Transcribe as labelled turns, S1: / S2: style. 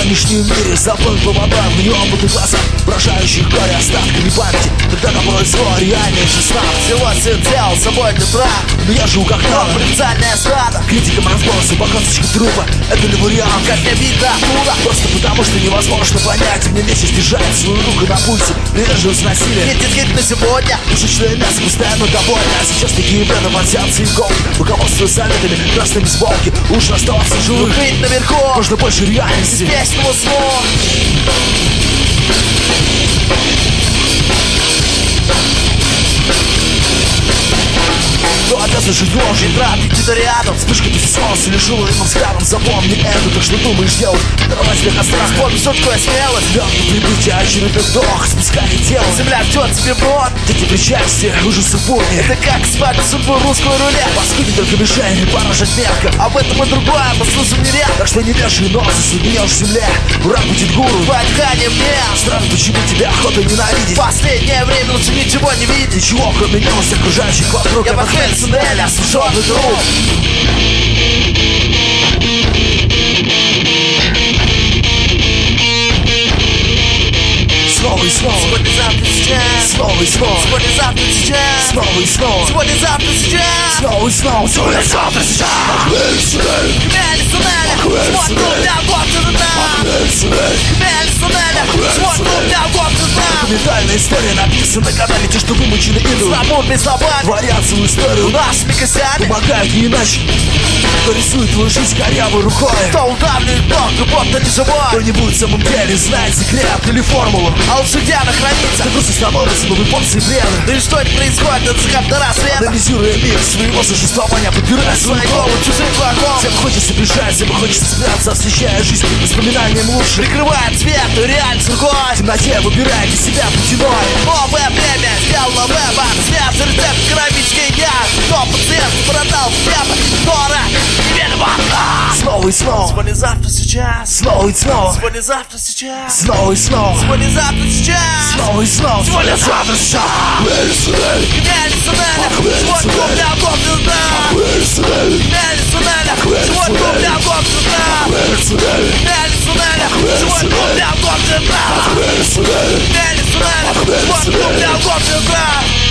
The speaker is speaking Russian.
S1: нынешнем мире забыл повода, в нее опыты глаза, поражающих горе остатками памяти. Тогда напротив зло, реальный же снах.
S2: Всего свет сделал собой ты прав,
S1: но я живу как надо.
S2: Провинциальная страна,
S1: критикам разбросу по косточке трупа. Это ли вариант,
S2: как не видно оттуда?
S1: Просто потому, что невозможно понять. Мне легче держать свою руку на пульсе, придерживаясь насилия.
S2: Нет денег на сегодня,
S1: пушечное мясо постоянно довольно. А сейчас такие бреды вонзятся иголки, руководствуясь советами красными с волки. Уж оставаться живым,
S2: быть наверху,
S1: можно больше реальности,
S2: бесконечного сна.
S1: но обязан жить должен.
S2: Ветра где-то рядом,
S1: вспышка ты солнца лишила иным взглядом. Запомни это, так что думаешь делать? Давай себе от страха,
S2: вспомни, что такое смелость.
S1: легкое прибытие, очередной вдох, спускает тело.
S2: Земля ждет тебе брод,
S1: дети причастия, ужасы бурни.
S2: это как спать судьбу русского руля.
S1: Паскуди только мишень, поражать мелко.
S2: Об этом и другое, мы слышим не ряд.
S1: Так что не вешай нос, загнешь в земле. Враг будет гуру,
S2: твое дыхание мне.
S1: Странно, почему тебя охота ненавидеть.
S2: Последнее время лучше ничего не видеть.
S1: Ничего, кроме милости окружающих вокруг.
S2: Я похмель Сунеля, осушенный друг.
S1: Снова и снова,
S2: сегодня, завтра, сейчас.
S1: Снова и снова,
S2: сегодня, завтра, сейчас.
S1: Снова и снова,
S2: сегодня, завтра, сейчас.
S1: Снова и снова, сегодня, завтра, сейчас.
S2: Хмель Сунеля, свой клуб для год и дна. Хмель Сунеля, свой клуб для год и дна.
S1: Документальная история написана годами. Те, что вымучены идут,
S2: свободными словами,
S1: творят свою историю
S2: нашими костями.
S1: Помогают не иначе, кто рисует твою жизнь корявой рукой.
S2: Кто удавливает ног, будто не живой.
S1: Кто-нибудь в самом деле знает секрет или формулу.
S2: А лучше где она хранится?
S1: Ты просто становится новой порцией бреда.
S2: Да и что это происходит от заката до рассвета?
S1: Анализируя мир своего существования, подбирая свою голову
S2: чужим врагом.
S1: Всем хочется бежать, всем хочется спрятаться, освещая жизнь воспоминанием лучше.
S2: Прикрывая цвет, и реальность рукой.
S1: В темноте выбирая для себя путевой.
S2: Новое время сделало веба. Свет, рецепт, коробички я. Кто пациент продал хлеба, Тора и виновата.
S1: Снова и снова,
S2: сегодня, завтра, сейчас.
S1: Снова и снова,
S2: сегодня, завтра, сейчас.
S1: Снова и снова,
S2: сегодня, завтра, сейчас.
S1: Снова и снова,
S2: сегодня, завтра, сейчас. Хмель Сунеля, свой клуб для год и дна. Хмель Сунеля, свой клуб для год и дна. Хмель Сунеля, свой клуб для год и дна. Хмель Сунеля, свой клуб для год и дна.